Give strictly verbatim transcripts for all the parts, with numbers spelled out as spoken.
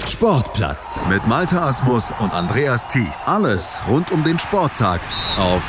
Sportplatz mit Malte Asmus und Andreas Thies. Alles rund um den Sporttag auf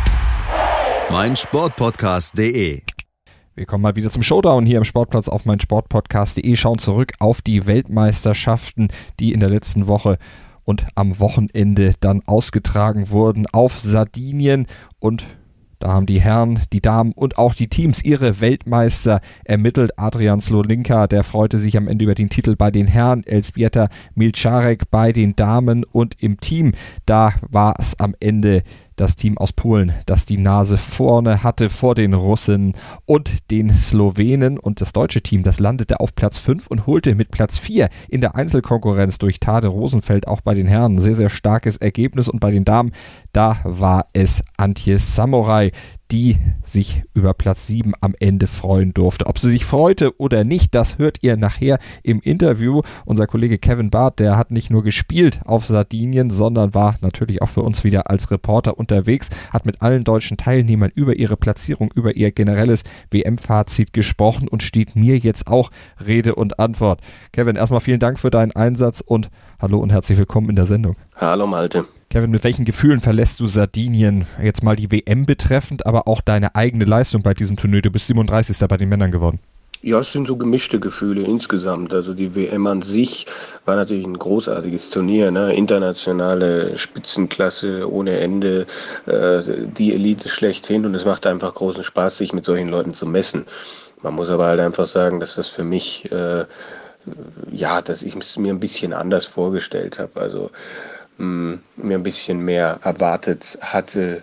meinsportpodcast punkt de. Wir kommen mal wieder zum Showdown hier im Sportplatz auf meinsportpodcast punkt de. Schauen zurück auf die Weltmeisterschaften, die in der letzten Woche und am Wochenende dann ausgetragen wurden auf Sardinien. Und da haben die Herren, die Damen und auch die Teams ihre Weltmeister ermittelt. Adrian Slonimka, der freute sich am Ende über den Titel bei den Herren, Elżbieta Milczarek bei den Damen, und im Team, da war es am Ende das Team aus Polen, das die Nase vorne hatte vor den Russen und den Slowenen, und das deutsche Team, das landete auf Platz fünf und holte mit Platz vier in der Einzelkonkurrenz durch Tade Rosenfeld auch bei den Herren ein sehr, sehr starkes Ergebnis, und bei den Damen, da war es Antje Samurai, die sich über Platz sieben am Ende freuen durfte. Ob sie sich freute oder nicht, das hört ihr nachher im Interview. Unser Kollege Kevin Barth, der hat nicht nur gespielt auf Sardinien, sondern war natürlich auch für uns wieder als Reporter unterwegs, hat mit allen deutschen Teilnehmern über ihre Platzierung, über ihr generelles W M-Fazit gesprochen und steht mir jetzt auch Rede und Antwort. Kevin, erstmal vielen Dank für deinen Einsatz und hallo und herzlich willkommen in der Sendung. Hallo Malte. Kevin, mit welchen Gefühlen verlässt du Sardinien, jetzt mal die W M betreffend, aber auch deine eigene Leistung bei diesem Turnier? Du bist siebenunddreißigster bei den Männern geworden. Ja, es sind so gemischte Gefühle insgesamt. Also die W M an sich war natürlich ein großartiges Turnier, ne? Internationale Spitzenklasse ohne Ende, äh, die Elite schlechthin, und es macht einfach großen Spaß, sich mit solchen Leuten zu messen. Man muss aber halt einfach sagen, dass das für mich, äh, ja, dass ich es mir ein bisschen anders vorgestellt habe. Also mh, mir ein bisschen mehr erwartet hatte.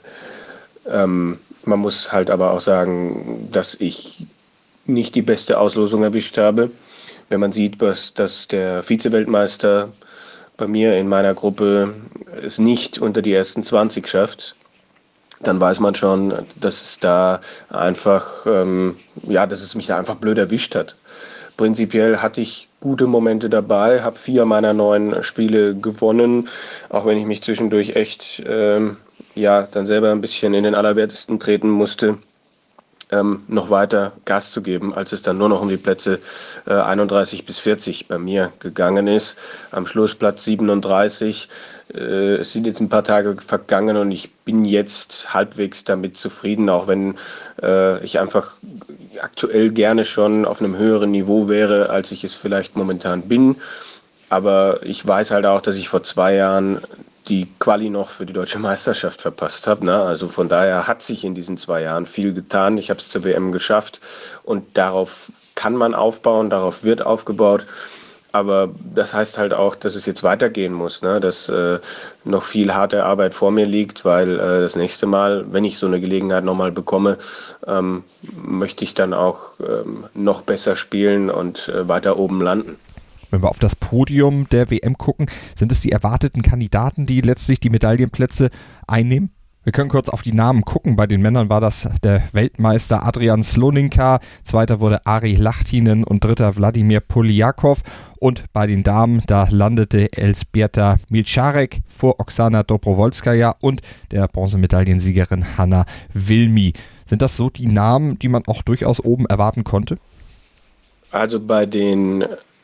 Ähm, man muss halt aber auch sagen, dass ich nicht die beste Auslosung erwischt habe. Wenn man sieht, was, dass der Vize-Weltmeister bei mir in meiner Gruppe es nicht unter die ersten zwanzig schafft, dann weiß man schon, dass es da einfach, ähm, ja, dass es mich da einfach blöd erwischt hat. Prinzipiell hatte ich gute Momente dabei, habe vier meiner neun Spiele gewonnen, auch wenn ich mich zwischendurch echt, ähm, ja, dann selber ein bisschen in den Allerwertesten treten musste. Ähm, noch weiter Gas zu geben, als es dann nur noch um die Plätze äh, einunddreißig bis vierzig bei mir gegangen ist. Am Schluss Platz siebenunddreißig. Äh, es sind jetzt ein paar Tage vergangen und ich bin jetzt halbwegs damit zufrieden, auch wenn äh, ich einfach aktuell gerne schon auf einem höheren Niveau wäre, als ich es vielleicht momentan bin. Aber ich weiß halt auch, dass ich vor zwei Jahren die Quali noch für die Deutsche Meisterschaft verpasst habe. Ne? Also von daher hat sich in diesen zwei Jahren viel getan. Ich habe es zur W M geschafft und darauf kann man aufbauen, darauf wird aufgebaut. Aber das heißt halt auch, dass es jetzt weitergehen muss, ne? Dass äh, noch viel harte Arbeit vor mir liegt, weil äh, das nächste Mal, wenn ich so eine Gelegenheit nochmal bekomme, ähm, möchte ich dann auch ähm, noch besser spielen und äh, weiter oben landen. Wenn wir auf das Podium der W M gucken, sind es die erwarteten Kandidaten, die letztlich die Medaillenplätze einnehmen? Wir können kurz auf die Namen gucken. Bei den Männern war das der Weltmeister Adrian Slonimka, zweiter wurde Ari Lahtinen und dritter Wladimir Poljakov. Und bei den Damen, da landete Elżbieta Milczarek vor Oksana Dobrowolskaja und der Bronzemedaillensiegerin Hanna Wilmi. Sind das so die Namen, die man auch durchaus oben erwarten konnte? Also bei den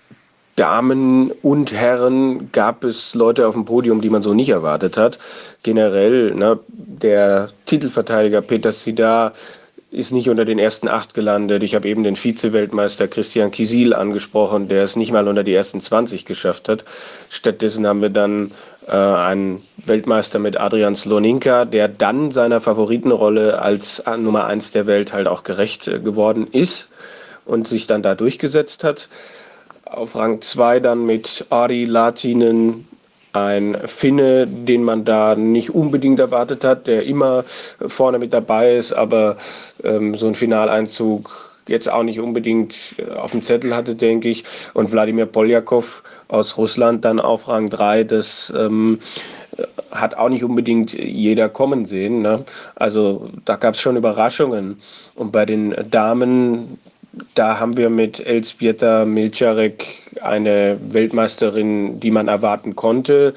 Damen und Herren gab es Leute auf dem Podium, die man so nicht erwartet hat. Generell, ne, der Titelverteidiger Peter Sidar ist nicht unter den ersten acht gelandet. Ich habe eben den Vize-Weltmeister Christian Kisil angesprochen, der es nicht mal unter die ersten zwanzig geschafft hat. Stattdessen haben wir dann äh, einen Weltmeister mit Adrian Slonimka, der dann seiner Favoritenrolle als Nummer eins der Welt halt auch gerecht äh, geworden ist und sich dann da durchgesetzt hat. Auf Rang zwei dann mit Ari Lahtinen, ein Finne, den man da nicht unbedingt erwartet hat, der immer vorne mit dabei ist, aber ähm, so ein Finaleinzug jetzt auch nicht unbedingt auf dem Zettel hatte, denke ich. Und Wladimir Poljakov aus Russland dann auf Rang drei, das ähm, hat auch nicht unbedingt jeder kommen sehen, ne? Also da gab es schon Überraschungen. Und bei den Damen, da haben wir mit Elżbieta Milczarek eine Weltmeisterin, die man erwarten konnte.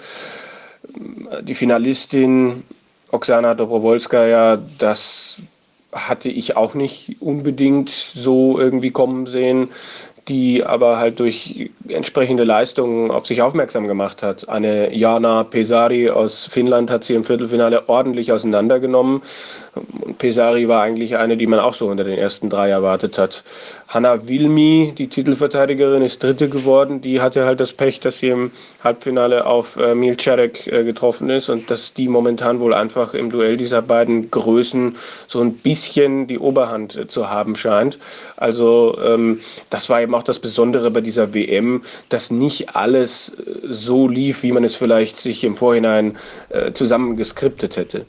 Die Finalistin Oksana Dobrowolskaja, das hatte ich auch nicht unbedingt so irgendwie kommen sehen. die aber halt durch entsprechende Leistungen auf sich aufmerksam gemacht hat. Eine Jana Pesari aus Finnland hat sie im Viertelfinale ordentlich auseinandergenommen. Und Pesari war eigentlich eine, die man auch so unter den ersten drei erwartet hat. Hanna Vilmi, die Titelverteidigerin, ist Dritte geworden. Die hatte halt das Pech, dass sie im Halbfinale auf äh, Milčarek äh, getroffen ist und dass die momentan wohl einfach im Duell dieser beiden Größen so ein bisschen die Oberhand äh, zu haben scheint. Also ähm, das war eben auch das Besondere bei dieser W M, dass nicht alles äh, so lief, wie man es vielleicht sich im Vorhinein äh, zusammengeskriptet hätte.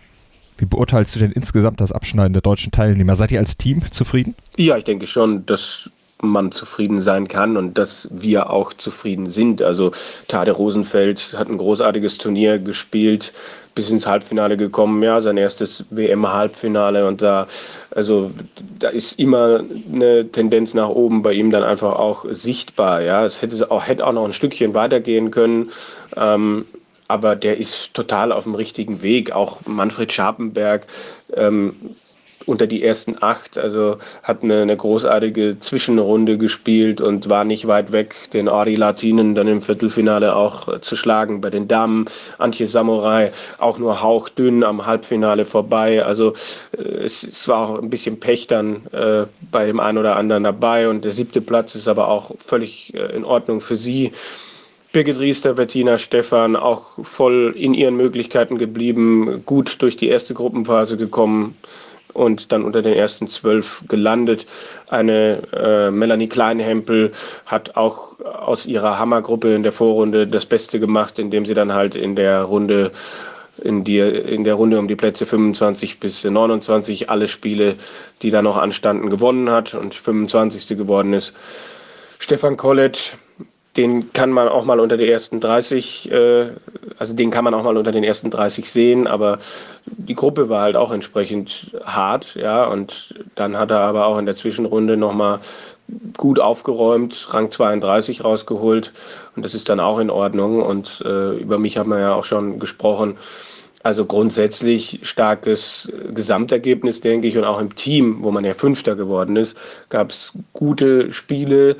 Wie beurteilst du denn insgesamt das Abschneiden der deutschen Teilnehmer? Seid ihr als Team zufrieden? Ja, ich denke schon, dass man zufrieden sein kann und dass wir auch zufrieden sind. Also Tade Rosenfeld hat ein großartiges Turnier gespielt, bis ins Halbfinale gekommen, ja, sein erstes W M-Halbfinale und da, also da ist immer eine Tendenz nach oben bei ihm dann einfach auch sichtbar, ja. Es hätte auch, hätte auch noch ein Stückchen weitergehen können, ähm, aber der ist total auf dem richtigen Weg. Auch Manfred Scharpenberg ähm, unter die ersten acht, also hat eine, eine großartige Zwischenrunde gespielt und war nicht weit weg, den Ari Latinen dann im Viertelfinale auch äh, zu schlagen. Bei den Damen Antje Samurai auch nur hauchdünn am Halbfinale vorbei. Also äh, es, es war auch ein bisschen Pech dann äh, bei dem einen oder anderen dabei und der siebte Platz ist aber auch völlig äh, in Ordnung für sie. Birgit Riester, Bettina Stephan auch voll in ihren Möglichkeiten geblieben, gut durch die erste Gruppenphase gekommen und dann unter den ersten zwölf gelandet. Eine äh, Melanie Kleinhempel hat auch aus ihrer Hammergruppe in der Vorrunde das Beste gemacht, indem sie dann halt in der Runde in, die, in der Runde um die Plätze fünfundzwanzig bis neunundzwanzig alle Spiele, die da noch anstanden, gewonnen hat und fünfundzwanzigste geworden ist. Stefan Kollet, den kann man auch mal unter die ersten dreißig, äh, also den kann man auch mal unter den ersten dreißig sehen, aber die Gruppe war halt auch entsprechend hart, ja, und dann hat er aber auch in der Zwischenrunde nochmal gut aufgeräumt, Rang zweiunddreißig rausgeholt und das ist dann auch in Ordnung und äh, über mich haben wir ja auch schon gesprochen. Also grundsätzlich starkes Gesamtergebnis, denke ich, und auch im Team, wo man ja Fünfter geworden ist, gab es gute Spiele.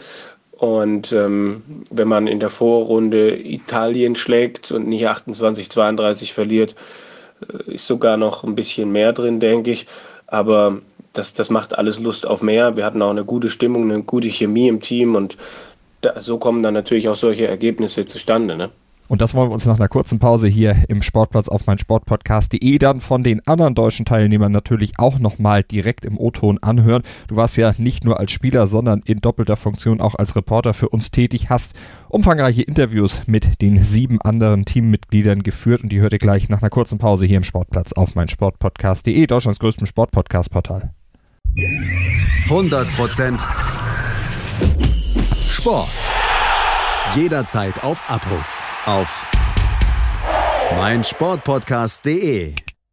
Und ähm, wenn man in der Vorrunde Italien schlägt und nicht achtundzwanzig zweiunddreißig verliert, äh, ist sogar noch ein bisschen mehr drin, denke ich. Aber das, das macht alles Lust auf mehr. Wir hatten auch eine gute Stimmung, eine gute Chemie im Team und da, so kommen dann natürlich auch solche Ergebnisse zustande, ne? Und das wollen wir uns nach einer kurzen Pause hier im Sportplatz auf meinsportpodcast punkt de dann von den anderen deutschen Teilnehmern natürlich auch nochmal direkt im O-Ton anhören. Du warst ja nicht nur als Spieler, sondern in doppelter Funktion auch als Reporter für uns tätig, hast umfangreiche Interviews mit den sieben anderen Teammitgliedern geführt und die hört ihr gleich nach einer kurzen Pause hier im Sportplatz auf meinsportpodcast punkt de, Deutschlands größtem Sportpodcast-Portal. hundert Prozent Sport. Jederzeit auf Abruf. Auf meinsportpodcast punkt de.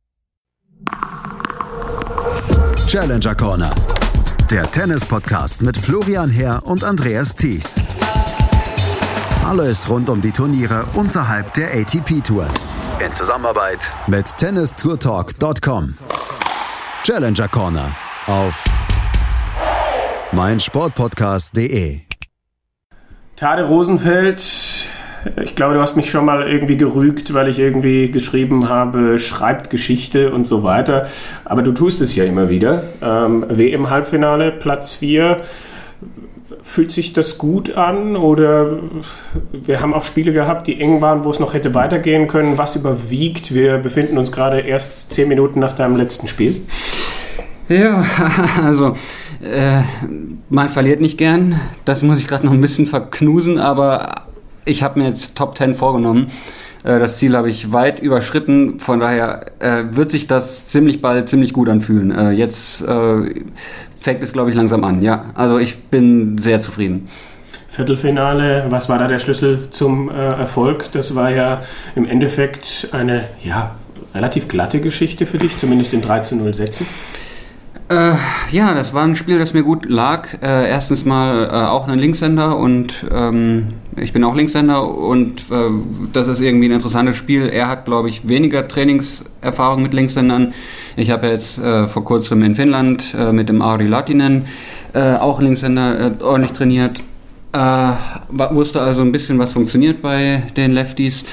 Challenger Corner. Der Tennis-Podcast mit Florian Herr und Andreas Thies. Alles rund um die Turniere unterhalb der A T P-Tour. In Zusammenarbeit mit tennis tour talk punkt com. Challenger Corner auf meinsportpodcast punkt de. Tade Rosenfeld, ich glaube, du hast mich schon mal irgendwie gerügt, weil ich irgendwie geschrieben habe, schreibt Geschichte und so weiter. Aber du tust es ja immer wieder. Ähm, W M-Halbfinale, Platz vier. Fühlt sich das gut an? Oder wir haben auch Spiele gehabt, die eng waren, wo es noch hätte weitergehen können. Was überwiegt? Wir befinden uns gerade erst zehn Minuten nach deinem letzten Spiel. Ja, also äh, man verliert nicht gern. Das muss ich gerade noch ein bisschen verknusen, aber ich habe mir jetzt Top zehn vorgenommen. Äh, das Ziel habe ich weit überschritten. Von daher äh, wird sich das ziemlich bald ziemlich gut anfühlen. Äh, jetzt äh, fängt es, glaube ich, langsam an. Ja, also ich bin sehr zufrieden. Viertelfinale, was war da der Schlüssel zum äh, Erfolg? Das war ja im Endeffekt eine ja, relativ glatte Geschichte für dich, zumindest in drei zu null Sätzen. Äh, ja, das war ein Spiel, das mir gut lag. Äh, erstens mal äh, auch ein Linkshänder und ähm, ich bin auch Linkshänder und äh, das ist irgendwie ein interessantes Spiel. Er hat, glaube ich, weniger Trainingserfahrung mit Linkshändern. Ich habe jetzt äh, vor kurzem in Finnland äh, mit dem Ari Lahtinen, äh, auch Linkshänder, äh, ordentlich trainiert. Äh, wusste also ein bisschen, was funktioniert bei den Lefties.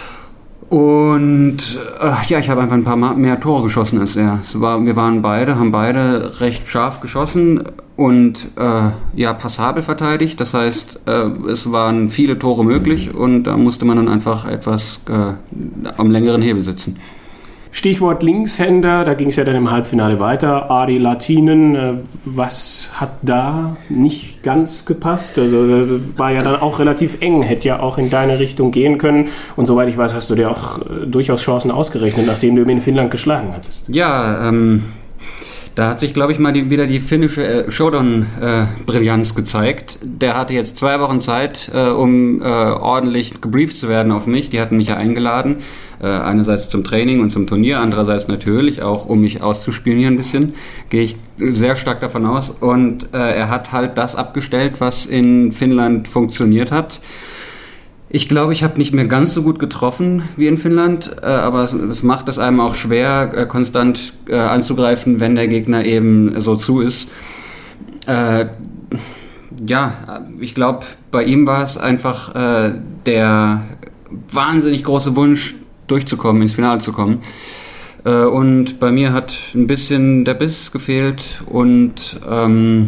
Und äh, ja, ich habe einfach ein paar mehr Tore geschossen als er. Es war, wir waren beide, haben beide recht scharf geschossen und äh, ja, passabel verteidigt. Das heißt, äh, es waren viele Tore möglich und da musste man dann einfach etwas äh, am längeren Hebel sitzen. Stichwort Linkshänder, da ging es ja dann im Halbfinale weiter. Ari Lahtinen, was hat da nicht ganz gepasst? Also war ja dann auch relativ eng, hätte ja auch in deine Richtung gehen können. Und soweit ich weiß, hast du dir auch durchaus Chancen ausgerechnet, nachdem du ihn in Finnland geschlagen hattest. Ja, ähm, da hat sich, glaube ich, mal die, wieder die finnische äh, Showdown-Brillanz äh, gezeigt. Der hatte jetzt zwei Wochen Zeit, äh, um äh, ordentlich gebrieft zu werden auf mich. Die hatten mich ja eingeladen. Äh, einerseits zum Training und zum Turnier, andererseits natürlich auch, um mich auszuspionieren ein bisschen. Gehe ich sehr stark davon aus. Und äh, er hat halt das abgestellt, was in Finnland funktioniert hat. Ich glaube, ich habe nicht mehr ganz so gut getroffen wie in Finnland, äh, aber es, es macht es einem auch schwer, äh, konstant äh, anzugreifen, wenn der Gegner eben so zu ist. Äh, ja, ich glaube, bei ihm war es einfach äh, der wahnsinnig große Wunsch, durchzukommen, ins Finale zu kommen. Äh, und bei mir hat ein bisschen der Biss gefehlt und ähm,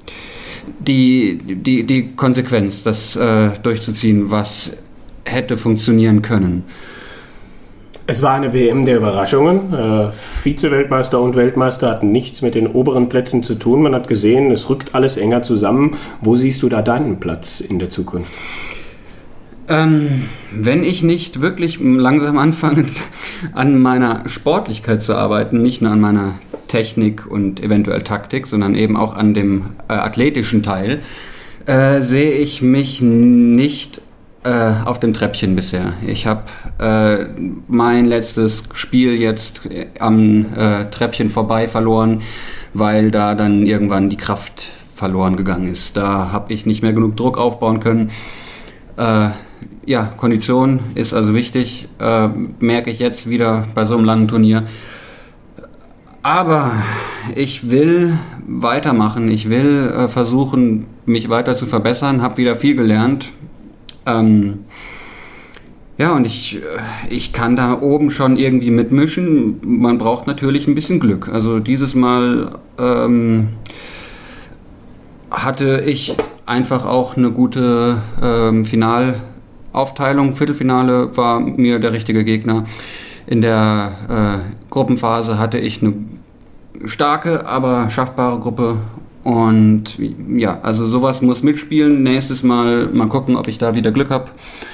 die, die, die Konsequenz, das äh, durchzuziehen, was hätte funktionieren können. Es war eine W M der Überraschungen. Äh, Vize-Weltmeister und Weltmeister hatten nichts mit den oberen Plätzen zu tun. Man hat gesehen, es rückt alles enger zusammen. Wo siehst du da deinen Platz in der Zukunft? Ähm, wenn ich nicht wirklich langsam anfange, an meiner Sportlichkeit zu arbeiten, nicht nur an meiner Technik und eventuell Taktik, sondern eben auch an dem äh, athletischen Teil, äh, sehe ich mich nicht äh, auf dem Treppchen bisher. Ich habe äh, mein letztes Spiel jetzt am äh, Treppchen vorbei verloren, weil da dann irgendwann die Kraft verloren gegangen ist. Da habe ich nicht mehr genug Druck aufbauen können. Äh, ja, Kondition ist also wichtig, äh, merke ich jetzt wieder bei so einem langen Turnier. Aber ich will weitermachen, ich will äh, versuchen, mich weiter zu verbessern, habe wieder viel gelernt. Ähm, ja, und ich, ich kann da oben schon irgendwie mitmischen. Man braucht natürlich ein bisschen Glück. Also dieses Mal ähm, hatte ich einfach auch eine gute ähm, Finalaufteilung. Viertelfinale war mir der richtige Gegner. In der äh, Gruppenphase hatte ich eine starke, aber schaffbare Gruppe. Und ja, also sowas muss mitspielen. Nächstes Mal mal gucken, ob ich da wieder Glück habe.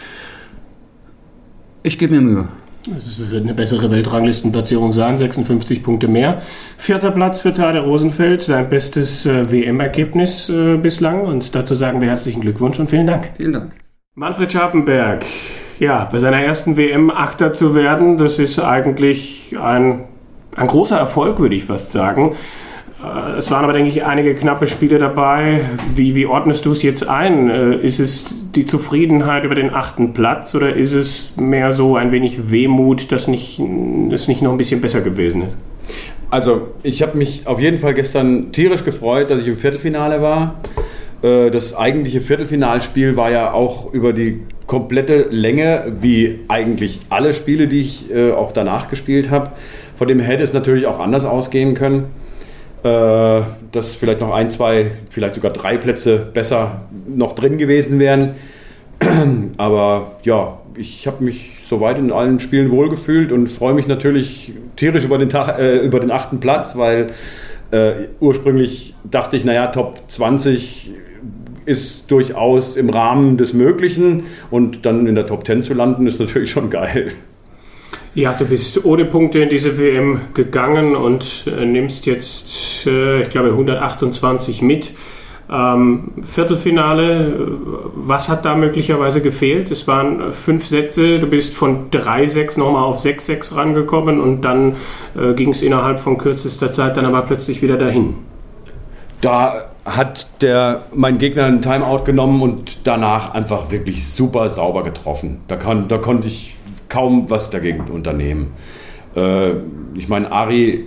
Ich gebe mir Mühe. Es wird eine bessere Weltranglistenplatzierung sein, sechsundfünfzig Punkte mehr. Vierter Platz für Tade Rosenfeld, sein bestes äh, W M-Ergebnis äh, bislang. Und dazu sagen wir herzlichen Glückwunsch und vielen Dank. Vielen Dank. Manfred Scharpenberg, ja, bei seiner ersten W M Achter zu werden, das ist eigentlich ein, ein großer Erfolg, würde ich fast sagen. Es waren aber, denke ich, einige knappe Spiele dabei. Wie, wie ordnest du es jetzt ein? Ist es die Zufriedenheit über den achten Platz oder ist es mehr so ein wenig Wehmut, dass nicht, es nicht noch ein bisschen besser gewesen ist? Also ich habe mich auf jeden Fall gestern tierisch gefreut, dass ich im Viertelfinale war. Das eigentliche Viertelfinalspiel war ja auch über die komplette Länge, wie eigentlich alle Spiele, die ich auch danach gespielt habe. Von dem hätte es natürlich auch anders ausgehen können. Dass vielleicht noch ein, zwei, vielleicht sogar drei Plätze besser noch drin gewesen wären. Aber ja, ich habe mich soweit in allen Spielen wohlgefühlt und freue mich natürlich tierisch über den, Tag, äh, über den achten Platz, weil äh, ursprünglich dachte ich, naja, Top zwanzig ist durchaus im Rahmen des Möglichen und dann in der Top zehn zu landen, ist natürlich schon geil. Ja, du bist ohne Punkte in diese W M gegangen und äh, nimmst jetzt, äh, ich glaube, hundertachtundzwanzig mit. Ähm, Viertelfinale, was hat da möglicherweise gefehlt? Es waren fünf Sätze, du bist von drei sechs nochmal auf sechs sechs rangekommen und dann äh, ging es innerhalb von kürzester Zeit dann aber plötzlich wieder dahin. Da hat der, mein Gegner einen Timeout genommen und danach einfach wirklich super sauber getroffen. Da, kann, da konnte ich kaum was dagegen unternehmen. Äh, ich meine, Ari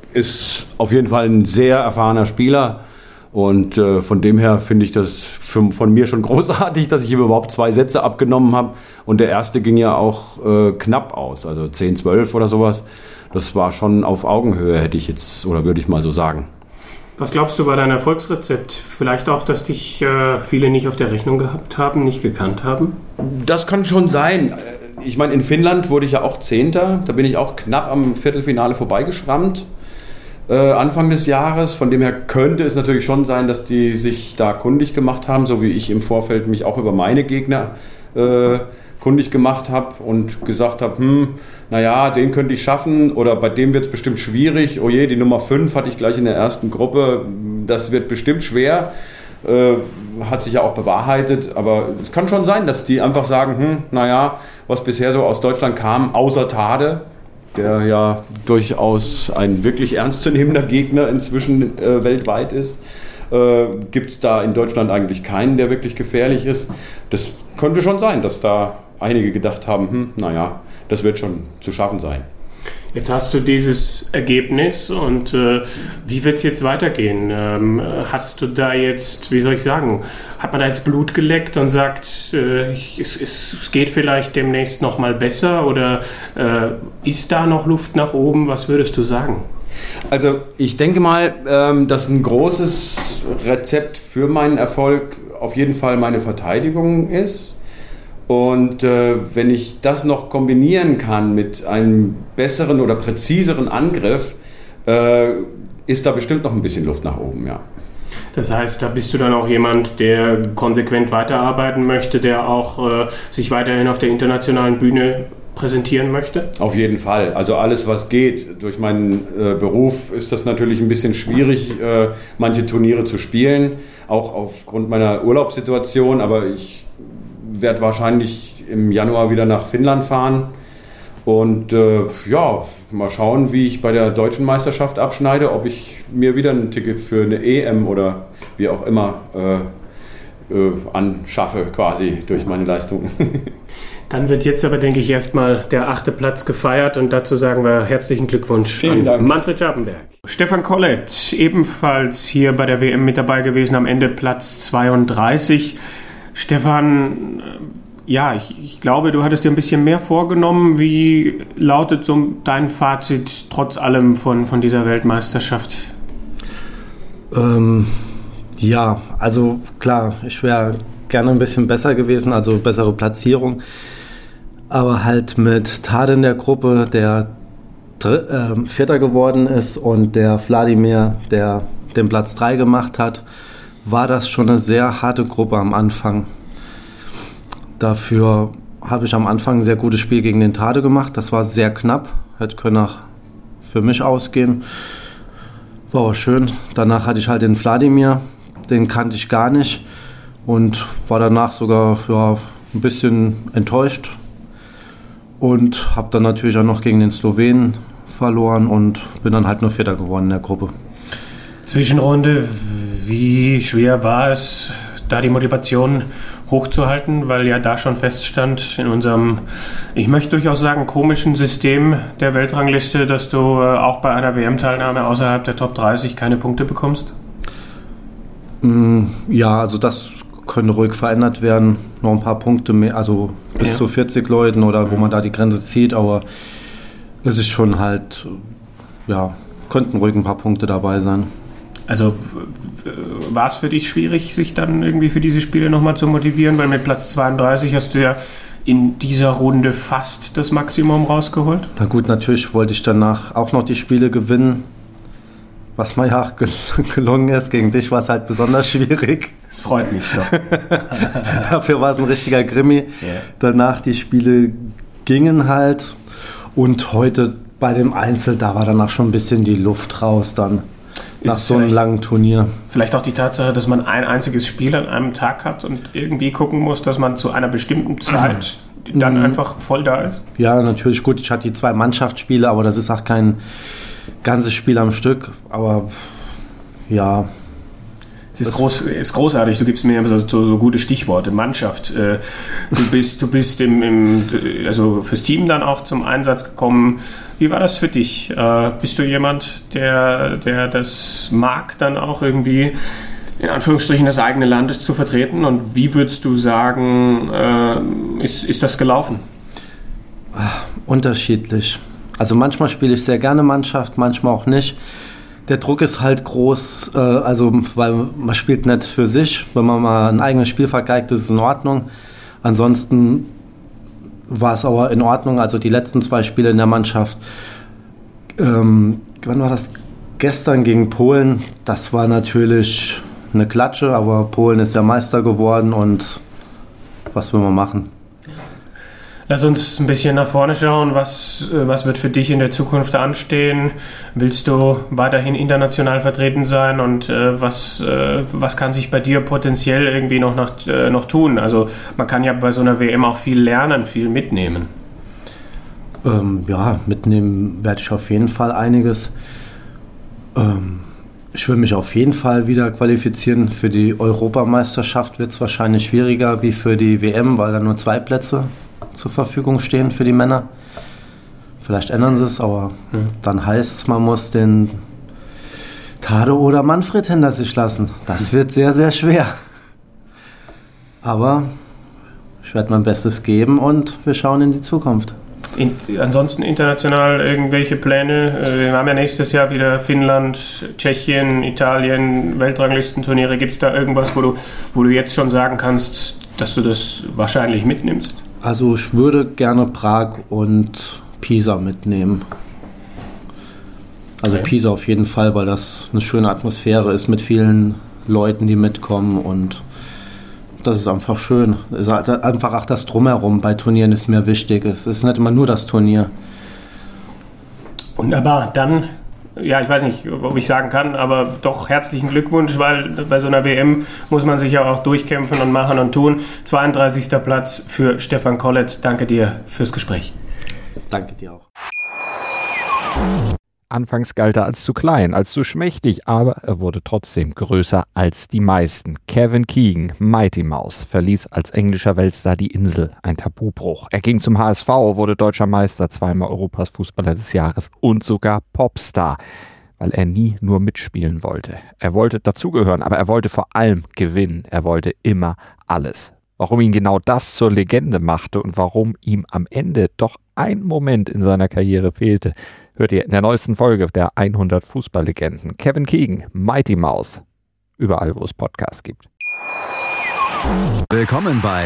ist auf jeden Fall ein sehr erfahrener Spieler. Und äh, von dem her finde ich das für, von mir schon großartig, dass ich ihm überhaupt zwei Sätze abgenommen habe. Und der erste ging ja auch äh, knapp aus, also zehn zwölf oder sowas. Das war schon auf Augenhöhe, hätte ich jetzt, oder würde ich mal so sagen. Was glaubst du, war dein Erfolgsrezept? Vielleicht auch, dass dich äh, viele nicht auf der Rechnung gehabt haben, nicht gekannt haben? Das kann schon sein. Ich meine, in Finnland wurde ich ja auch Zehnter. Da bin ich auch knapp am Viertelfinale vorbeigeschrammt. Äh, Anfang des Jahres. Von dem her könnte es natürlich schon sein, dass die sich da kundig gemacht haben, so wie ich im Vorfeld mich auch über meine Gegner äh, kundig gemacht habe und gesagt habe, hm, naja, den könnte ich schaffen oder bei dem wird es bestimmt schwierig. Oh je, die Nummer fünf hatte ich gleich in der ersten Gruppe. Das wird bestimmt schwer. Äh, hat sich ja auch bewahrheitet. Aber es kann schon sein, dass die einfach sagen, hm, naja, was bisher so aus Deutschland kam, außer Tade, der ja durchaus ein wirklich ernstzunehmender Gegner inzwischen äh, weltweit ist, äh, gibt es da in Deutschland eigentlich keinen, der wirklich gefährlich ist. Das könnte schon sein, dass da einige gedacht haben, hm, naja, das wird schon zu schaffen sein. Jetzt hast du dieses Ergebnis und äh, wie wird es jetzt weitergehen? Ähm, hast du da jetzt, wie soll ich sagen, hat man da jetzt Blut geleckt und sagt, äh, ich, es, es geht vielleicht demnächst noch mal besser oder äh, ist da noch Luft nach oben? Was würdest du sagen? Also ich denke mal, ähm, dass ein großes Rezept für meinen Erfolg auf jeden Fall meine Verteidigung ist. Und äh, wenn ich das noch kombinieren kann mit einem besseren oder präziseren Angriff, äh, ist da bestimmt noch ein bisschen Luft nach oben, ja. Das heißt, da bist du dann auch jemand, der konsequent weiterarbeiten möchte, der auch äh, sich weiterhin auf der internationalen Bühne präsentieren möchte? Auf jeden Fall. Also alles, was geht. Durch meinen äh, Beruf ist das natürlich ein bisschen schwierig, äh, manche Turniere zu spielen, auch aufgrund meiner Urlaubssituation, aber ich werde wahrscheinlich im Januar wieder nach Finnland fahren und äh, ja, mal schauen, wie ich bei der deutschen Meisterschaft abschneide, ob ich mir wieder ein Ticket für eine E M oder wie auch immer äh, äh, anschaffe quasi durch meine Leistungen. Dann wird jetzt aber, denke ich, erstmal der achte Platz gefeiert und dazu sagen wir herzlichen Glückwunsch Vielen an Dank. Manfred Scharpenberg. Stefan Kollett, ebenfalls hier bei der W M mit dabei gewesen, am Ende Platz zweiunddreißig. Stefan, ja, ich, ich glaube, du hattest dir ein bisschen mehr vorgenommen. Wie lautet so dein Fazit trotz allem von, von dieser Weltmeisterschaft? Ähm, ja, also klar, ich wäre gerne ein bisschen besser gewesen, also bessere Platzierung. Aber halt mit Tade in der Gruppe, der Dr- äh, Vierter geworden ist und der Wladimir, der den Platz drei gemacht hat, war das schon eine sehr harte Gruppe am Anfang. Dafür habe ich am Anfang ein sehr gutes Spiel gegen den Tade gemacht. Das war sehr knapp, hätte können auch für mich ausgehen. War auch schön. Danach hatte ich halt den Wladimir, den kannte ich gar nicht und war danach sogar ja, ein bisschen enttäuscht. Und habe dann natürlich auch noch gegen den Slowenen verloren und bin dann halt nur Vierter geworden in der Gruppe. Zwischenrunde, wie schwer war es, da die Motivation hochzuhalten, weil ja da schon feststand in unserem, ich möchte durchaus sagen, komischen System der Weltrangliste, dass du auch bei einer W M-Teilnahme außerhalb der Top dreißig keine Punkte bekommst? Ja, also das könnte ruhig verändert werden, noch ein paar Punkte mehr, also bis ja. zu vierzig Leuten oder wo man da die Grenze zieht, aber es ist schon halt, ja, könnten ruhig ein paar Punkte dabei sein. Also war es für dich schwierig, sich dann irgendwie für diese Spiele nochmal zu motivieren? Weil mit Platz zweiunddreißig hast du ja in dieser Runde fast das Maximum rausgeholt. Na gut, natürlich wollte ich danach auch noch die Spiele gewinnen, was mir ja auch gelungen ist. Gegen dich war es halt besonders schwierig. Das freut mich doch. Dafür war es ein richtiger Krimi. Yeah. Danach die Spiele gingen halt und heute bei dem Einzel, da war danach schon ein bisschen die Luft raus dann. Nach so einem langen Turnier. Vielleicht auch die Tatsache, dass man ein einziges Spiel an einem Tag hat und irgendwie gucken muss, dass man zu einer bestimmten Zeit dann mhm. einfach voll da ist? Ja, natürlich gut. Ich hatte die zwei Mannschaftsspiele, aber das ist auch kein ganzes Spiel am Stück. Aber ja. Das ist, groß, ist großartig, du gibst mir so, so, so gute Stichworte. Mannschaft. Äh, du bist, du bist im, im, also fürs Team dann auch zum Einsatz gekommen. Wie war das für dich? Äh, bist du jemand, der, der das mag, dann auch irgendwie in Anführungsstrichen das eigene Land zu vertreten? Und wie würdest du sagen, äh, ist, ist das gelaufen? Unterschiedlich. Also manchmal spiele ich sehr gerne Mannschaft, manchmal auch nicht. Der Druck ist halt groß, äh, also weil man spielt nicht für sich. Wenn man mal ein eigenes Spiel vergeigt, ist es in Ordnung. Ansonsten war es aber in Ordnung. Also die letzten zwei Spiele in der Mannschaft, ähm, wann war das? Gestern gegen Polen, das war natürlich eine Klatsche, aber Polen ist ja Meister geworden und was will man machen? Lass uns ein bisschen nach vorne schauen. Was, was wird für dich in der Zukunft anstehen? Willst du weiterhin international vertreten sein? Und äh, was, äh, was kann sich bei dir potenziell irgendwie noch, noch, äh, noch tun? Also man kann ja bei so einer W M auch viel lernen, viel mitnehmen. Ähm, ja, mitnehmen werde ich auf jeden Fall einiges. Ähm, ich will mich auf jeden Fall wieder qualifizieren. Für die Europameisterschaft wird es wahrscheinlich schwieriger wie für die W M, weil da nur zwei Plätze zur Verfügung stehen für die Männer. Vielleicht ändern sie es, aber hm. dann heißt es, man muss den Tade oder Manfred hinter sich lassen. Das wird sehr, sehr schwer. Aber ich werde mein Bestes geben und wir schauen in die Zukunft. In, ansonsten international irgendwelche Pläne? Wir haben ja nächstes Jahr wieder Finnland, Tschechien, Italien, Weltranglistenturniere. Gibt es da irgendwas, wo du, wo du jetzt schon sagen kannst, dass du das wahrscheinlich mitnimmst? Also ich würde gerne Prag und Pisa mitnehmen. Also okay. Pisa auf jeden Fall, weil das eine schöne Atmosphäre ist mit vielen Leuten, die mitkommen und das ist einfach schön. Es ist einfach auch das Drumherum bei Turnieren ist mir wichtig. Es ist nicht immer nur das Turnier. Wunderbar, dann, ja, ich weiß nicht, ob ich sagen kann, aber doch herzlichen Glückwunsch, weil bei so einer W M muss man sich ja auch durchkämpfen und machen und tun. zweiunddreißigster Platz für Stefan Kollett. Danke dir fürs Gespräch. Danke dir auch. Anfangs galt er als zu klein, als zu schmächtig, aber er wurde trotzdem größer als die meisten. Kevin Keegan, Mighty Mouse, verließ als englischer Weltstar die Insel, ein Tabubruch. Er ging zum H S V, wurde deutscher Meister, zweimal Europas Fußballer des Jahres und sogar Popstar, weil er nie nur mitspielen wollte. Er wollte dazugehören, aber er wollte vor allem gewinnen. Er wollte immer alles. Warum ihn genau das zur Legende machte und warum ihm am Ende doch ein Moment in seiner Karriere fehlte, hört ihr in der neuesten Folge der hundert Fußballlegenden. Kevin Keegan, Mighty Mouse, überall wo es Podcasts gibt. Willkommen bei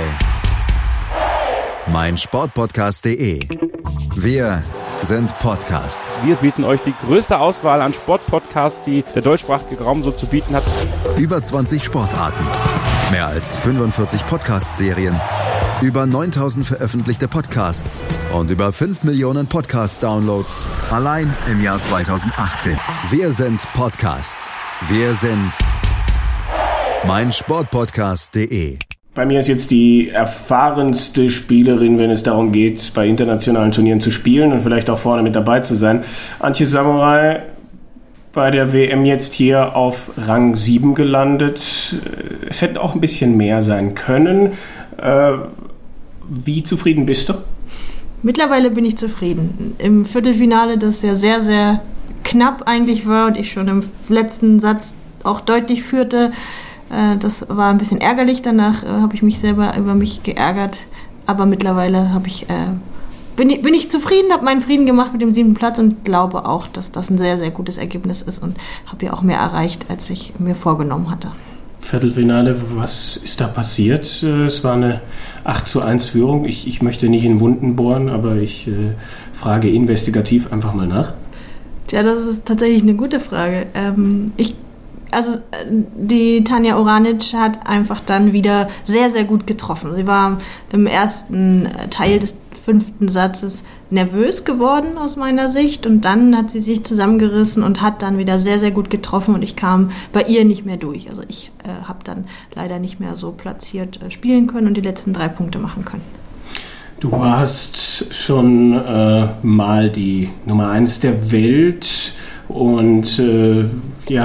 meinsportpodcast punkt de. Wir sind Podcast. Wir bieten euch die größte Auswahl an Sportpodcasts, die der deutschsprachige Raum so zu bieten hat. Über zwanzig Sportarten, mehr als fünfundvierzig Podcast-Serien, über neuntausend veröffentlichte Podcasts und über fünf Millionen Podcast-Downloads allein im Jahr zweitausendachtzehn. Wir sind Podcast. Wir sind meinsportpodcast punkt de. Bei mir ist jetzt die erfahrenste Spielerin, wenn es darum geht, bei internationalen Turnieren zu spielen und vielleicht auch vorne mit dabei zu sein. Antje Samurai, bei der W M jetzt hier auf Rang sieben gelandet. Es hätte auch ein bisschen mehr sein können. Äh, wie zufrieden bist du? Mittlerweile bin ich zufrieden. Im Viertelfinale, das ja sehr, sehr knapp eigentlich war und ich schon im letzten Satz auch deutlich führte, äh, das war ein bisschen ärgerlich. Danach äh, habe ich mich selber über mich geärgert. Aber mittlerweile habe ich... Äh, Bin ich, bin ich zufrieden, habe meinen Frieden gemacht mit dem siebten Platz und glaube auch, dass das ein sehr, sehr gutes Ergebnis ist und habe ja auch mehr erreicht, als ich mir vorgenommen hatte. Viertelfinale, was ist da passiert? Es war eine acht zu eins Führung. Ich, ich möchte nicht in Wunden bohren, aber ich äh, frage investigativ einfach mal nach. Tja, das ist tatsächlich eine gute Frage. Ähm, ich Also die Tanja Oranic hat einfach dann wieder sehr, sehr gut getroffen. Sie war im ersten Teil des fünften Satzes nervös geworden aus meiner Sicht und dann hat sie sich zusammengerissen und hat dann wieder sehr, sehr gut getroffen und ich kam bei ihr nicht mehr durch. Also ich äh, habe dann leider nicht mehr so platziert äh, spielen können und die letzten drei Punkte machen können. Du warst schon äh, mal die Nummer eins der Welt und äh, ja,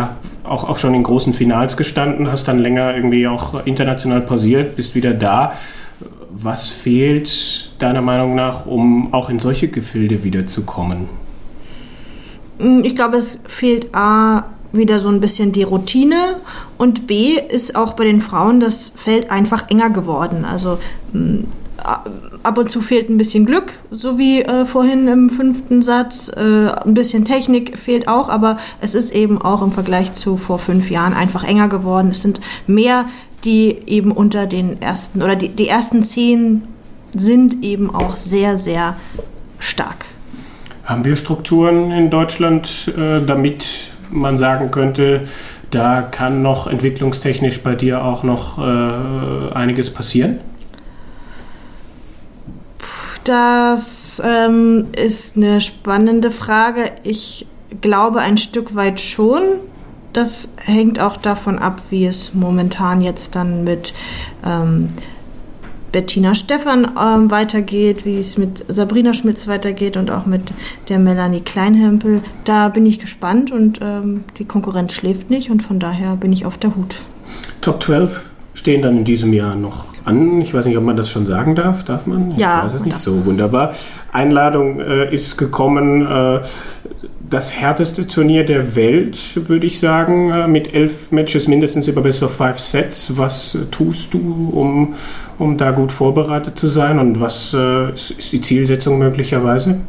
auch, auch schon in großen Finals gestanden, hast dann länger irgendwie auch international pausiert, bist wieder da. Was fehlt deiner Meinung nach, um auch in solche Gefilde wiederzukommen? Ich glaube, es fehlt A, wieder so ein bisschen die Routine und B, ist auch bei den Frauen das Feld einfach enger geworden. Also ab und zu fehlt ein bisschen Glück, so wie äh, vorhin im fünften Satz. Äh, ein bisschen Technik fehlt auch, aber es ist eben auch im Vergleich zu vor fünf Jahren einfach enger geworden. Es sind mehr, die eben unter den ersten, oder die, die ersten zehn sind eben auch sehr, sehr stark. Haben wir Strukturen in Deutschland, äh, damit man sagen könnte, da kann noch entwicklungstechnisch bei dir auch noch äh, einiges passieren? Das ähm, ist eine spannende Frage. Ich glaube ein Stück weit schon. Das hängt auch davon ab, wie es momentan jetzt dann mit ähm, Bettina Stephan ähm, weitergeht, wie es mit Sabrina Schmitz weitergeht und auch mit der Melanie Kleinhempel. Da bin ich gespannt und ähm, die Konkurrenz schläft nicht und von daher bin ich auf der Hut. Top zwölf stehen dann in diesem Jahr noch an. Ich weiß nicht, ob man das schon sagen darf. Darf man? Ich ja. weiß es nicht. So, wunderbar. Einladung äh, ist gekommen. Äh, das härteste Turnier der Welt, würde ich sagen, äh, mit elf Matches mindestens über Best of Five Sets. Was äh, tust du, um, um da gut vorbereitet zu sein? Und was äh, ist, ist die Zielsetzung möglicherweise?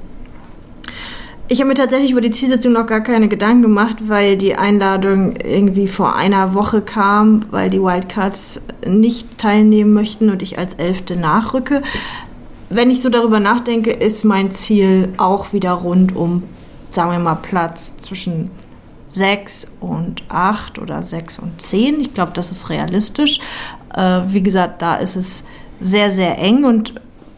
Ich habe mir tatsächlich über die Zielsetzung noch gar keine Gedanken gemacht, weil die Einladung irgendwie vor einer Woche kam, weil die Wildcards nicht teilnehmen möchten und ich als Elfte nachrücke. Wenn ich so darüber nachdenke, ist mein Ziel auch wieder rund um, sagen wir mal, Platz zwischen sechs und acht oder sechs und zehn. Ich glaube, das ist realistisch. Äh, wie gesagt, da ist es sehr, sehr eng und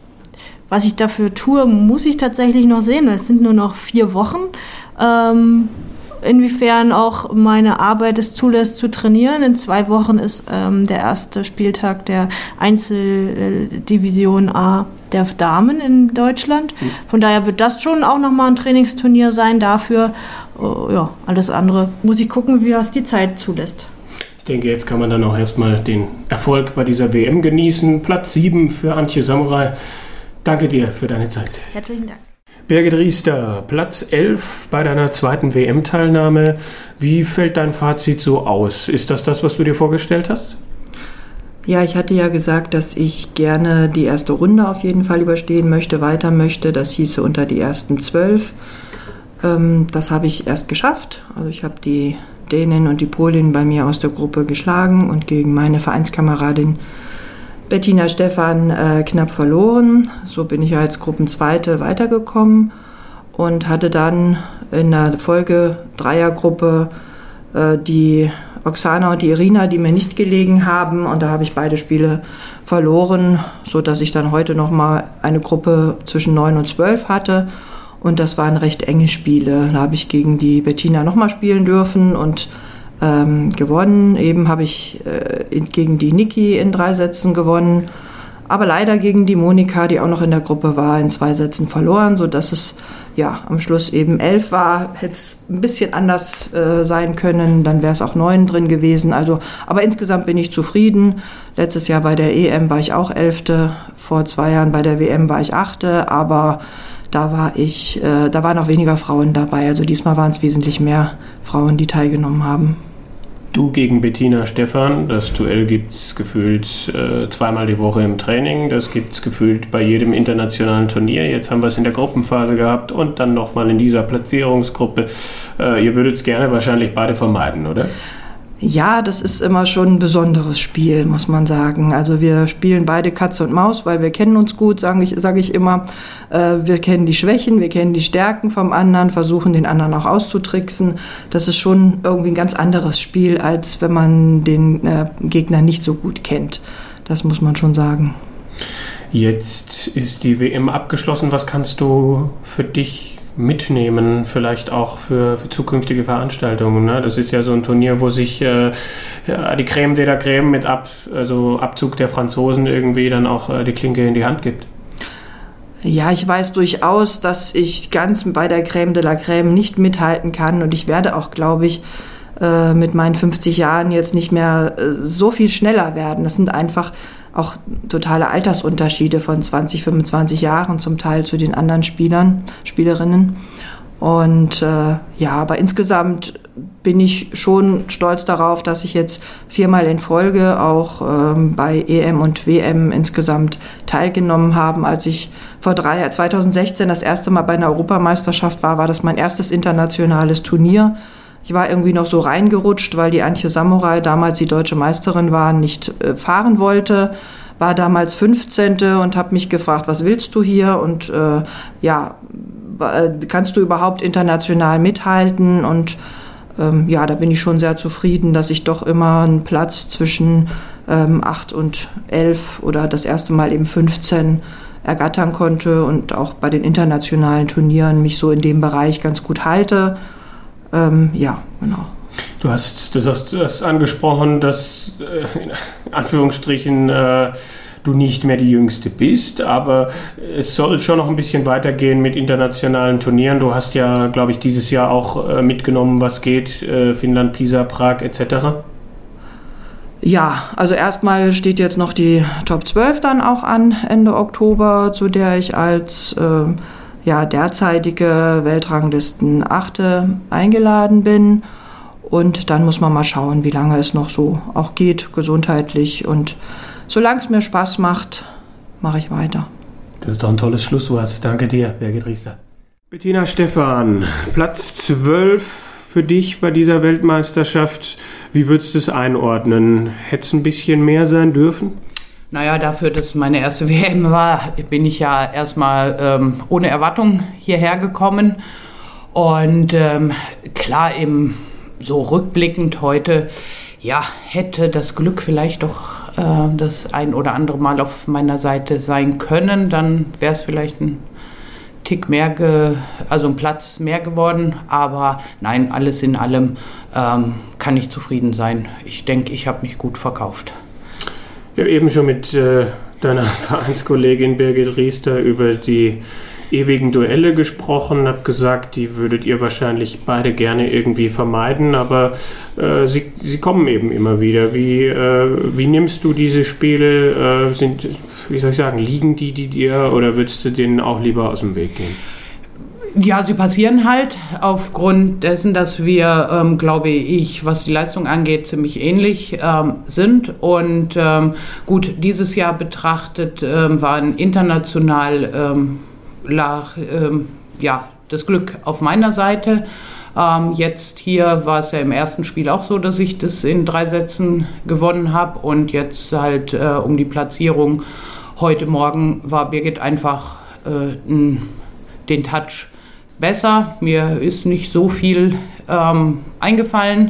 was ich dafür tue, muss ich tatsächlich noch sehen. Es sind nur noch vier Wochen. Ähm, inwiefern auch meine Arbeit es zulässt zu trainieren. In zwei Wochen ist ähm, der erste Spieltag der Einzeldivision A der Damen in Deutschland. Von daher wird das schon auch nochmal ein Trainingsturnier sein. Dafür, äh, ja, alles andere muss ich gucken, wie es die Zeit zulässt. Ich denke, jetzt kann man dann auch erstmal den Erfolg bei dieser W M genießen. Platz sieben für Antje Samurai. Danke dir für deine Zeit. Herzlichen Dank. Birgit Riester, Platz elf bei deiner zweiten W M-Teilnahme. Wie fällt dein Fazit so aus? Ist das das, was du dir vorgestellt hast? Ja, ich hatte ja gesagt, dass ich gerne die erste Runde auf jeden Fall überstehen möchte, weiter möchte. Das hieße unter die ersten zwölf. Ähm, das habe ich erst geschafft. Also ich habe die Dänin und die Polin bei mir aus der Gruppe geschlagen und gegen meine Vereinskameradin Bettina Stephan äh, knapp verloren. So bin ich als Gruppenzweite weitergekommen und hatte dann in der Folge Dreiergruppe äh, die Oksana und die Irina, die mir nicht gelegen haben. Und da habe ich beide Spiele verloren, sodass ich dann heute nochmal eine Gruppe zwischen neun und zwölf hatte. Und das waren recht enge Spiele. Da habe ich gegen die Bettina nochmal spielen dürfen und ähm, gewonnen. Eben habe ich äh, gegen die Niki in drei Sätzen gewonnen. Aber leider gegen die Monika, die auch noch in der Gruppe war, in zwei Sätzen verloren, sodass es ja am Schluss eben elf war. Hätte es ein bisschen anders äh, sein können, dann wäre es auch neun drin gewesen. Also, aber insgesamt bin ich zufrieden. Letztes Jahr bei der E M war ich auch Elfte, vor zwei Jahren bei der W M war ich Achte, aber da war ich, äh, da waren auch weniger Frauen dabei. Also diesmal waren es wesentlich mehr Frauen, die teilgenommen haben. Du gegen Bettina Stephan, das Duell gibt es gefühlt äh, zweimal die Woche im Training, das gibt es gefühlt bei jedem internationalen Turnier. Jetzt haben wir es in der Gruppenphase gehabt und dann nochmal in dieser Platzierungsgruppe. Äh, ihr würdet es gerne wahrscheinlich beide vermeiden, oder? Ja, das ist immer schon ein besonderes Spiel, muss man sagen. Also wir spielen beide Katze und Maus, weil wir kennen uns gut, sage ich, sag ich immer. Äh, wir kennen die Schwächen, wir kennen die Stärken vom anderen, versuchen den anderen auch auszutricksen. Das ist schon irgendwie ein ganz anderes Spiel, als wenn man den äh, Gegner nicht so gut kennt. Das muss man schon sagen. Jetzt ist die W M abgeschlossen. Was kannst du für dich mitnehmen, vielleicht auch für, für zukünftige Veranstaltungen? Ne? Das ist ja so ein Turnier, wo sich äh, ja, die Crème de la Crème mit Ab, also Abzug der Franzosen irgendwie dann auch äh, die Klinke in die Hand gibt. Ja, ich weiß durchaus, dass ich ganz bei der Crème de la Crème nicht mithalten kann und ich werde auch, glaube ich, äh, mit meinen fünfzig Jahren jetzt nicht mehr äh, so viel schneller werden. Das sind einfach auch totale Altersunterschiede von zwanzig, fünfundzwanzig Jahren zum Teil zu den anderen Spielern, Spielerinnen. Und äh, ja, aber insgesamt bin ich schon stolz darauf, dass ich jetzt viermal in Folge auch ähm, bei E M und W M insgesamt teilgenommen habe. Als ich vor drei Jahren, zweitausendsechzehn, das erste Mal bei einer Europameisterschaft war, war das mein erstes internationales Turnier. Ich war irgendwie noch so reingerutscht, weil die Antje Samurai, damals die deutsche Meisterin war, nicht äh, fahren wollte. War damals fünfzehnte und habe mich gefragt, was willst du hier? Und äh, ja, kannst du überhaupt international mithalten? Und ähm, ja, da bin ich schon sehr zufrieden, dass ich doch immer einen Platz zwischen ähm, acht und elf oder das erste Mal eben fünfzehn ergattern konnte und auch bei den internationalen Turnieren mich so in dem Bereich ganz gut halte. Ähm, ja, genau. Du hast, du hast, du hast angesprochen, dass äh, in Anführungsstrichen äh, du nicht mehr die Jüngste bist, aber es soll schon noch ein bisschen weitergehen mit internationalen Turnieren. Du hast ja, glaube ich, dieses Jahr auch äh, mitgenommen, was geht, äh, Finnland, Pisa, Prag et cetera. Ja, also erstmal steht jetzt noch die Top zwölf dann auch an, Ende Oktober, zu der ich als äh, ja, derzeitige Weltranglisten-Achte eingeladen bin. Und dann muss man mal schauen, wie lange es noch so auch geht, gesundheitlich. Und solange es mir Spaß macht, mache ich weiter. Das ist doch ein tolles Schlusswort. Danke dir, Birgit Riester. Bettina Stephan, Platz zwölf für dich bei dieser Weltmeisterschaft. Wie würdest du es einordnen? Hätte es ein bisschen mehr sein dürfen? Naja, dafür, dass meine erste W M war, bin ich ja erstmal ähm, ohne Erwartung hierher gekommen. Und ähm, klar, im so rückblickend heute, ja, hätte das Glück vielleicht doch äh, das ein oder andere Mal auf meiner Seite sein können, dann wäre es vielleicht ein Tick mehr, ge, also ein Platz mehr geworden, aber nein, alles in allem ähm, kann ich zufrieden sein. Ich denke, ich habe mich gut verkauft. Wir haben eben schon mit äh, deiner Vereinskollegin Birgit Riester über die ewigen Duelle gesprochen, habe gesagt, die würdet ihr wahrscheinlich beide gerne irgendwie vermeiden, aber äh, sie, sie kommen eben immer wieder. Wie, äh, wie nimmst du diese Spiele? Äh, sind, wie soll ich sagen, liegen die, die dir oder würdest du denen auch lieber aus dem Weg gehen? Ja, sie passieren halt aufgrund dessen, dass wir, ähm, glaube ich, was die Leistung angeht, ziemlich ähnlich ähm, sind. Und ähm, gut, dieses Jahr betrachtet ähm, waren international ähm, lag ähm, ja, das Glück auf meiner Seite. Ähm, jetzt hier war es ja im ersten Spiel auch so, dass ich das in drei Sätzen gewonnen habe. Und jetzt halt äh, um die Platzierung. Heute Morgen war Birgit einfach äh, n, den Touch besser. Mir ist nicht so viel ähm, eingefallen,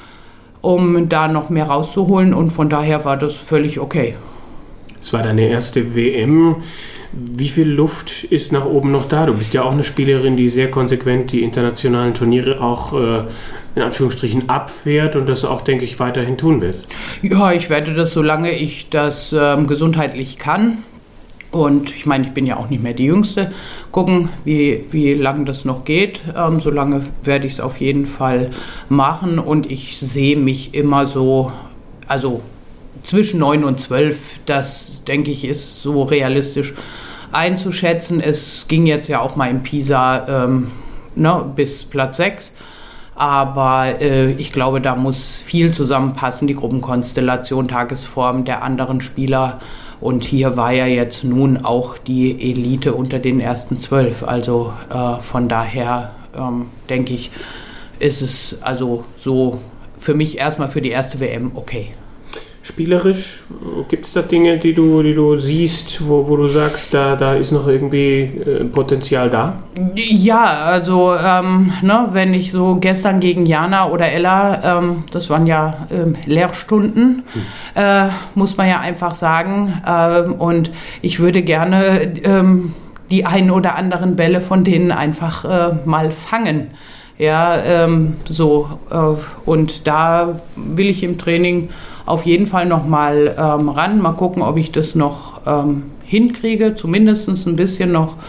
um da noch mehr rauszuholen. Und von daher war das völlig okay. Es war deine erste W M. Wie viel Luft ist nach oben noch da? Du bist ja auch eine Spielerin, die sehr konsequent die internationalen Turniere auch äh, in Anführungsstrichen abfährt und das auch, denke ich, weiterhin tun wird. Ja, ich werde das, solange ich das ähm, gesundheitlich kann. Und ich meine, ich bin ja auch nicht mehr die Jüngste. Gucken, wie, wie lange das noch geht. Ähm, solange werde ich es auf jeden Fall machen. Und ich sehe mich immer so, also zwischen neun und zwölf, das denke ich ist so realistisch einzuschätzen. Es ging jetzt ja auch mal in Pisa ähm, ne, bis Platz sechs, aber äh, ich glaube, da muss viel zusammenpassen, die Gruppenkonstellation, Tagesform der anderen Spieler. Und hier war ja jetzt nun auch die Elite unter den ersten zwölf, also äh, von daher ähm, denke ich, ist es also so für mich erstmal für die erste W M okay. Spielerisch, gibt es da Dinge, die du, die du siehst, wo, wo du sagst, da, da ist noch irgendwie äh, Potenzial da? Ja, also ähm, ne, wenn ich so gestern gegen Jana oder Ella, ähm, das waren ja ähm, Lehrstunden, hm. äh, muss man ja einfach sagen. Ähm, und ich würde gerne ähm, die ein oder anderen Bälle von denen einfach äh, mal fangen. Ja, ähm, so. Äh, und da will ich im Training auf jeden Fall noch mal ähm, ran. Mal gucken, ob ich das noch ähm, hinkriege, zumindest ein bisschen noch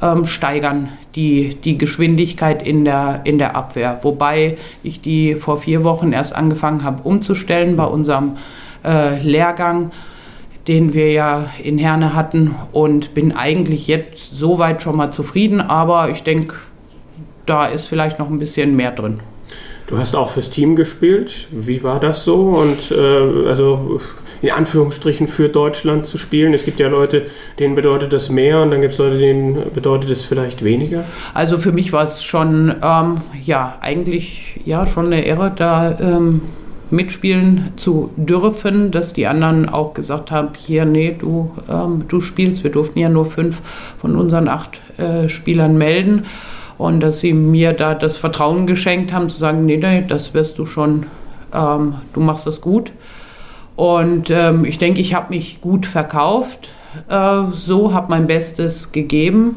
ähm, steigern, die, die Geschwindigkeit in der, in der Abwehr. Wobei ich die vor vier Wochen erst angefangen habe umzustellen bei unserem äh, Lehrgang, den wir ja in Herne hatten, und bin eigentlich jetzt soweit schon mal zufrieden, aber ich denke, da ist vielleicht noch ein bisschen mehr drin. Du hast auch fürs Team gespielt. Wie war das so? Und äh, also in Anführungsstrichen für Deutschland zu spielen. Es gibt ja Leute, denen bedeutet das mehr, und dann gibt es Leute, denen bedeutet es vielleicht weniger. Also für mich war es schon, ähm, ja, eigentlich ja schon eine Ehre, da ähm, mitspielen zu dürfen, dass die anderen auch gesagt haben, hier, nee, du, ähm, du spielst. Wir durften ja nur fünf von unseren acht äh, Spielern melden. Und dass sie mir da das Vertrauen geschenkt haben, zu sagen, nee, nee, das wirst du schon, ähm, du machst das gut. Und ähm, ich denke, ich habe mich gut verkauft, äh, so, habe mein Bestes gegeben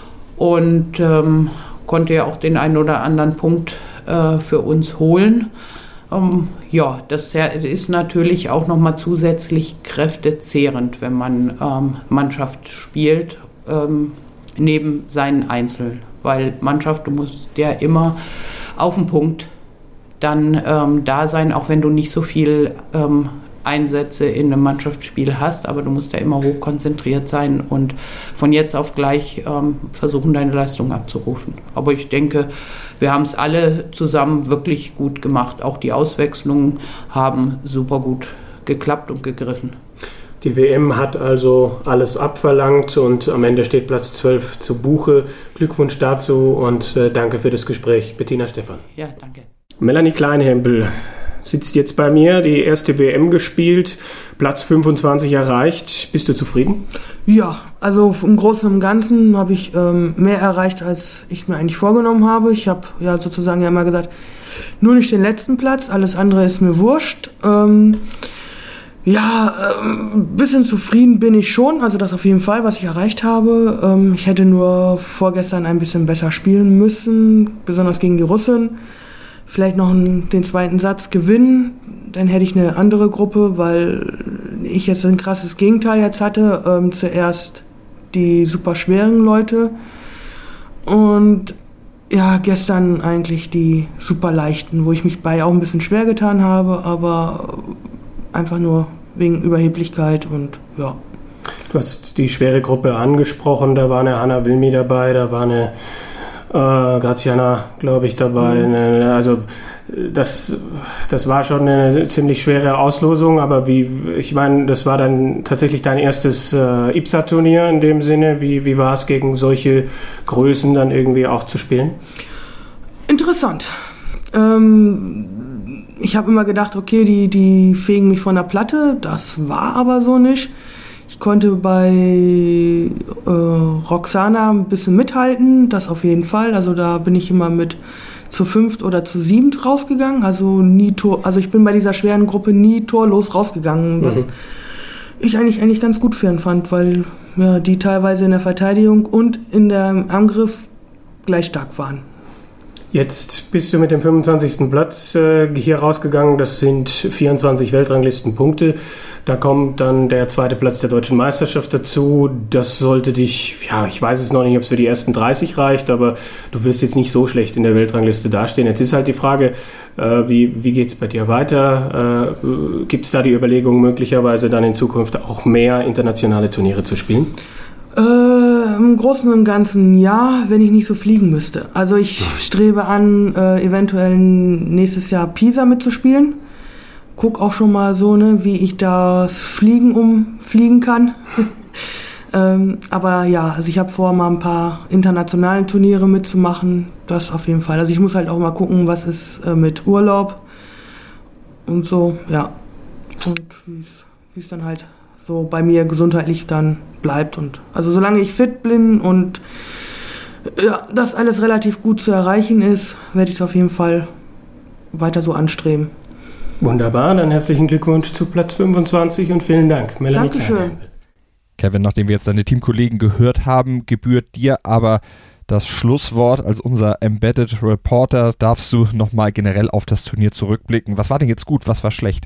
und ähm, konnte ja auch den einen oder anderen Punkt äh, für uns holen. Ähm, ja, das ist natürlich auch nochmal zusätzlich kräftezehrend, wenn man ähm, Mannschaft spielt, ähm, neben seinen Einzel. Weil Mannschaft, du musst ja immer auf den Punkt dann ähm, da sein, auch wenn du nicht so viel ähm, Einsätze in einem Mannschaftsspiel hast, aber du musst ja immer hochkonzentriert sein und von jetzt auf gleich ähm, versuchen, deine Leistung abzurufen. Aber ich denke, wir haben es alle zusammen wirklich gut gemacht. Auch die Auswechslungen haben super gut geklappt und gegriffen. Die W M hat also alles abverlangt und am Ende steht Platz zwölf zu Buche. Glückwunsch dazu und äh, danke für das Gespräch. Bettina Stephan. Ja, danke. Melanie Kleinhempel sitzt jetzt bei mir, die erste W M gespielt, Platz fünfundzwanzig erreicht. Bist du zufrieden? Ja, also im Großen und Ganzen habe ich ähm, mehr erreicht, als ich mir eigentlich vorgenommen habe. Ich habe ja sozusagen ja immer gesagt, nur nicht den letzten Platz, alles andere ist mir wurscht. Ähm, Ja, ein ähm, bisschen zufrieden bin ich schon, also das auf jeden Fall, was ich erreicht habe. Ähm, ich hätte nur vorgestern ein bisschen besser spielen müssen, besonders gegen die Russen. Vielleicht noch einen, den zweiten Satz gewinnen, dann hätte ich eine andere Gruppe, weil ich jetzt ein krasses Gegenteil jetzt hatte. Ähm, zuerst die super schweren Leute und ja, gestern eigentlich die super leichten, wo ich mich bei auch ein bisschen schwer getan habe, aber einfach nur wegen Überheblichkeit und ja. Du hast die schwere Gruppe angesprochen, da war eine Hanna Wilmi dabei, da war eine äh, Graziana, glaube ich, dabei. Mhm. Eine, also das, das war schon eine ziemlich schwere Auslosung, aber wie, ich meine, das war dann tatsächlich dein erstes äh, I B S A-Turnier in dem Sinne. Wie, wie war es, gegen solche Größen dann irgendwie auch zu spielen? Interessant. Ähm, Ich habe immer gedacht, okay, die, die fegen mich von der Platte. Das war aber so nicht. Ich konnte bei äh, Roxana ein bisschen mithalten, das auf jeden Fall. Also da bin ich immer mit zu fünft oder zu siebend rausgegangen. Also nie Tor, also ich bin bei dieser schweren Gruppe nie torlos rausgegangen, was mhm. ich eigentlich eigentlich ganz gut für ihn fand, weil ja, die teilweise in der Verteidigung und in der Angriff gleich stark waren. Jetzt bist du mit dem fünfundzwanzigsten Platz äh, hier rausgegangen. Das sind vierundzwanzig Weltranglistenpunkte. Da kommt dann der zweite Platz der Deutschen Meisterschaft dazu. Das sollte dich, ja, ich weiß es noch nicht, ob es für die ersten dreißig reicht, aber du wirst jetzt nicht so schlecht in der Weltrangliste dastehen. Jetzt ist halt die Frage, äh, wie, wie geht es bei dir weiter? Äh, gibt es da die Überlegung, möglicherweise dann in Zukunft auch mehr internationale Turniere zu spielen? Äh, im Großen und Ganzen ja, wenn ich nicht so fliegen müsste. Also ich strebe an, äh, eventuell nächstes Jahr Pisa mitzuspielen. Guck auch schon mal so, ne, wie ich das Fliegen umfliegen kann. ähm, aber ja, also ich habe vor, mal ein paar internationalen Turniere mitzumachen. Das auf jeden Fall. Also ich muss halt auch mal gucken, was ist äh, mit Urlaub und so, ja. Und wie es dann halt so bei mir gesundheitlich dann bleibt. Und also solange ich fit bin und ja, das alles relativ gut zu erreichen ist, werde ich es auf jeden Fall weiter so anstreben. Wunderbar, dann herzlichen Glückwunsch zu Platz fünfundzwanzig und vielen Dank, Melanie. Dankeschön. Kevin, nachdem wir jetzt deine Teamkollegen gehört haben, gebührt dir aber das Schlusswort. Als unser Embedded Reporter darfst du nochmal generell auf das Turnier zurückblicken. Was war denn jetzt gut, was war schlecht?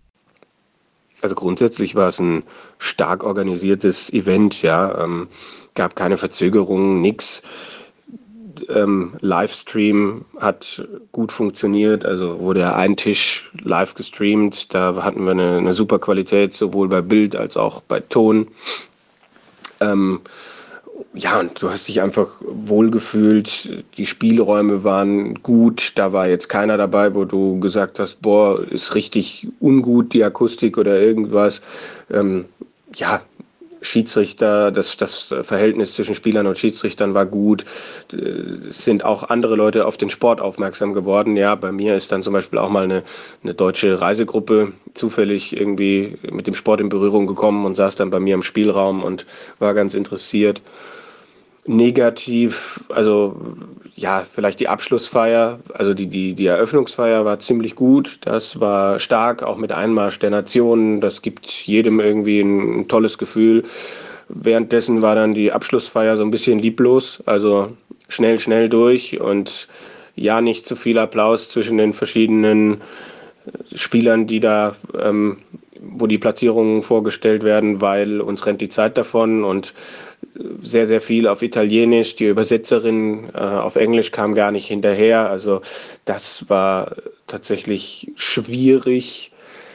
Also grundsätzlich war es ein stark organisiertes Event, ja. gab keine Verzögerungen, nix. Ähm, Livestream hat gut funktioniert, also wurde ja ein Tisch live gestreamt, da hatten wir eine, eine super Qualität, sowohl bei Bild als auch bei Ton. Ähm, ja, und du hast dich einfach wohlgefühlt, die Spielräume waren gut, da war jetzt keiner dabei, wo du gesagt hast, boah, ist richtig ungut die Akustik oder irgendwas. Ähm, ja, Schiedsrichter, das, das Verhältnis zwischen Spielern und Schiedsrichtern war gut. Es sind auch andere Leute auf den Sport aufmerksam geworden. Ja, bei mir ist dann zum Beispiel auch mal eine, eine deutsche Reisegruppe zufällig irgendwie mit dem Sport in Berührung gekommen und saß dann bei mir im Spielraum und war ganz interessiert. Negativ, also ja, vielleicht die Abschlussfeier, also die, die, die Eröffnungsfeier war ziemlich gut, das war stark, auch mit Einmarsch der Nationen, das gibt jedem irgendwie ein, ein tolles Gefühl. Währenddessen war dann die Abschlussfeier so ein bisschen lieblos, also schnell, schnell durch und ja, nicht zu viel Applaus zwischen den verschiedenen Spielern, die da, ähm, wo die Platzierungen vorgestellt werden, weil uns rennt die Zeit davon und sehr, sehr viel auf Italienisch. Die Übersetzerin äh, auf Englisch kam gar nicht hinterher. Also das war tatsächlich schwierig.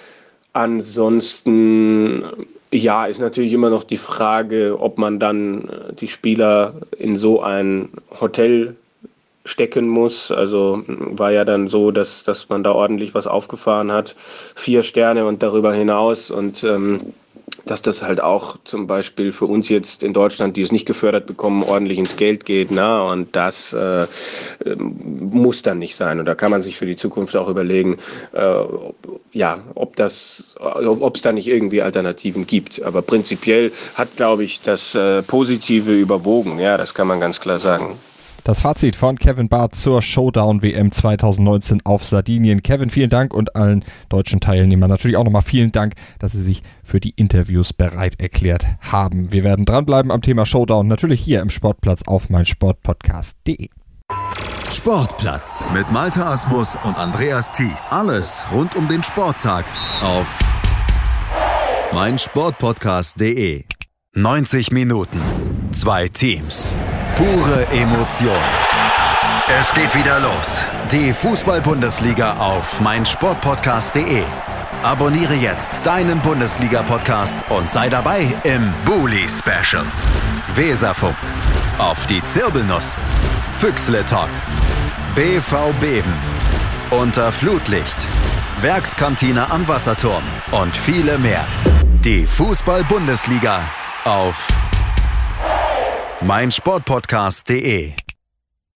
Ansonsten, ja, ist natürlich immer noch die Frage, ob man dann die Spieler in so ein Hotel stecken muss. Also war ja dann so, dass, dass man da ordentlich was aufgefahren hat. Vier Sterne und darüber hinaus und ähm, dass das halt auch zum Beispiel für uns jetzt in Deutschland, die es nicht gefördert bekommen, ordentlich ins Geld geht. Na? Und das äh, muss dann nicht sein. Und da kann man sich für die Zukunft auch überlegen, äh, ja, ob das, ob es da nicht irgendwie Alternativen gibt. Aber prinzipiell hat, glaube ich, das äh, Positive überwogen. Ja, das kann man ganz klar sagen. Das Fazit von Kevin Barth zur Showdown-W M zwanzig neunzehn auf Sardinien. Kevin, vielen Dank und allen deutschen Teilnehmern natürlich auch nochmal vielen Dank, dass sie sich für die Interviews bereit erklärt haben. Wir werden dranbleiben am Thema Showdown, natürlich hier im Sportplatz auf meinsportpodcast punkt de. Sportplatz mit Malte Asmus und Andreas Thies. Alles rund um den Sporttag auf meinsportpodcast punkt de. neunzig Minuten, zwei Teams, pure Emotion. Es geht wieder los. Die Fußball-Bundesliga auf meinsportpodcast punkt de. Abonniere jetzt deinen Bundesliga-Podcast und sei dabei im Bully-Special. Weserfunk, auf die Zirbelnuss, Füchsle Talk, B V Beben, unter Flutlicht, Werkskantine am Wasserturm und viele mehr. Die Fußball-Bundesliga auf meinsportpodcast punkt de.